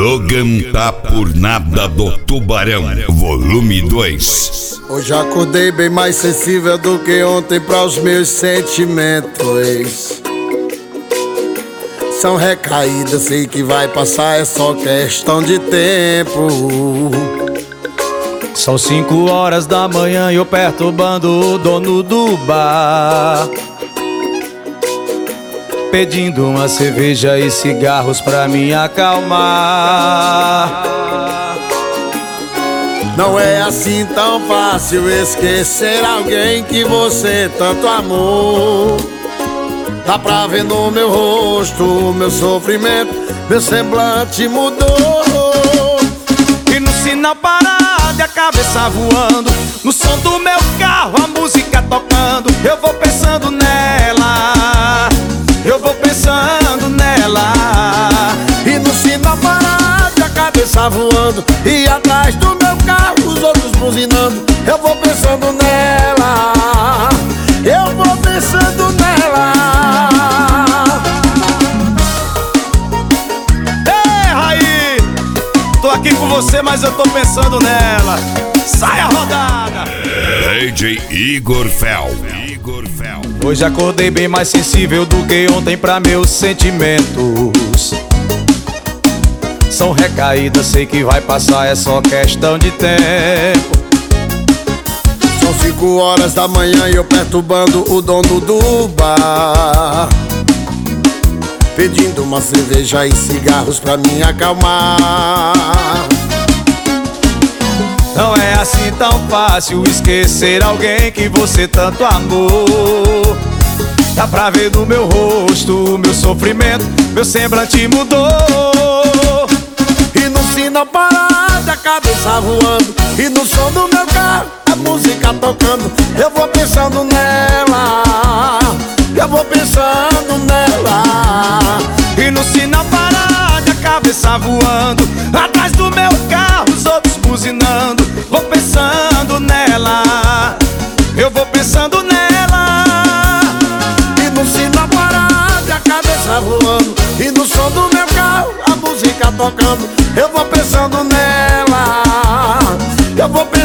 Logan tá por nada do Tubarão, volume 2. Hoje acordei bem mais sensível do que ontem para os meus sentimentos. São recaídas, sei que vai passar, é só questão de tempo. São 5 horas da manhã e eu perturbando o dono do bar, pedindo uma cerveja e cigarros pra me acalmar. Não é assim tão fácil esquecer alguém que você tanto amou. Dá pra ver no meu rosto o meu sofrimento, meu semblante mudou. E no sinal parado e a cabeça voando, no som do meu carro a música tocando, eu vou pensando nela, eu vou pensando nela. E no sinal parado e a cabeça voando, e atrás do meu carro os outros buzinando, eu vou pensando nela, eu vou pensando nela. Ei, Raí, tô aqui com você, mas eu tô pensando nela. Sai a rodada! DJ Igor Fel. Hoje acordei bem mais sensível do que ontem pra meus sentimentos. São recaídas, sei que vai passar, é só questão de tempo. São 5 horas da manhã e eu perturbando o dono do bar, pedindo uma cerveja e cigarros pra me acalmar. Não é assim tão fácil esquecer alguém que você tanto amou. Dá pra ver no meu rosto o meu sofrimento, meu semblante mudou. E no sinal parado a cabeça voando, e no som do meu carro a música tocando, eu vou pensando nela, eu vou pensando nela. E no sinal parado a cabeça voando, atrás do meu carro os outros buzinando, vou pensando nela, eu vou pensando nela. E no sinal parado a cabeça voando, e no som do meu carro a música tocando, eu vou pensando nela, eu vou pensando